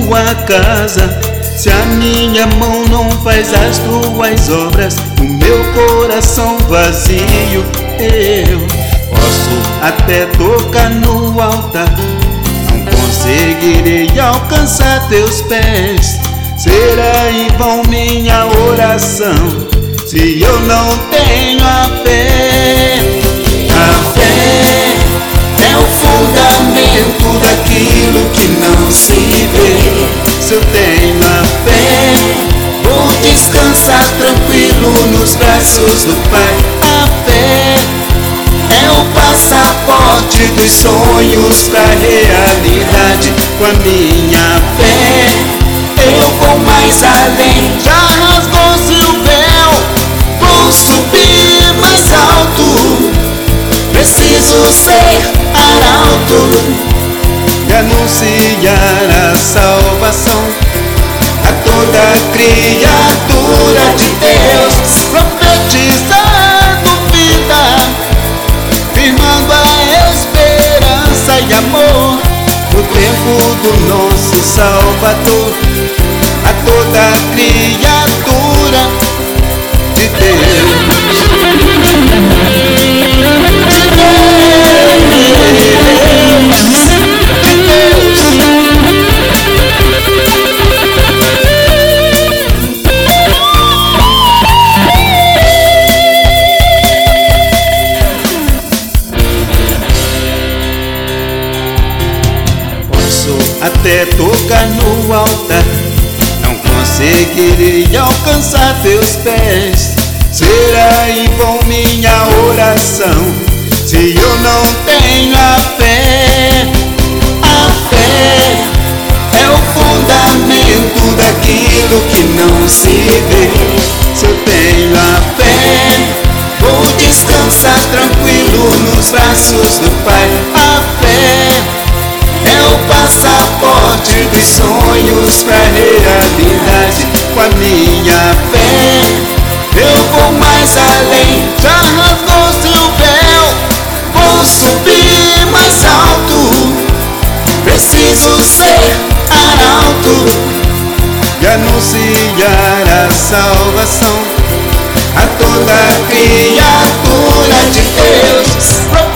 tua casa. Se a minha mão não faz as tuas obras, o meu coração vazio, eu posso até tocar no altar, não conseguirei alcançar teus pés. Será em vão minha oração, se eu não tenho a fé. A fé é o fundamento daquilo que não se vê. Se eu tenho a fé, vou descansar tranquilo nos braços do Pai. A fé é o passaporte dos sonhos pra realidade. Com a minha fé eu vou mais além. Já rasgou-se o véu, vou subir mais alto. Preciso ser arauto e anunciar a salvação a toda criatura de Deus, profetizando vida, firmando a esperança e amor no tempo do nosso Salvador, a toda criatura de Deus. Até tocar no altar, não conseguirei alcançar teus pés. Será em vão minha oração, se eu não tenho a fé. A fé é o fundamento daquilo que não se vê. Se eu tenho a fé, vou descansar tranquilo nos braços do Pai. A fé é o passaporte dos sonhos pra realidade. Com a minha fé eu vou mais além. Já rasgou-se o véu, vou subir mais alto. Preciso ser arauto e anunciar a salvação a toda criatura de Deus.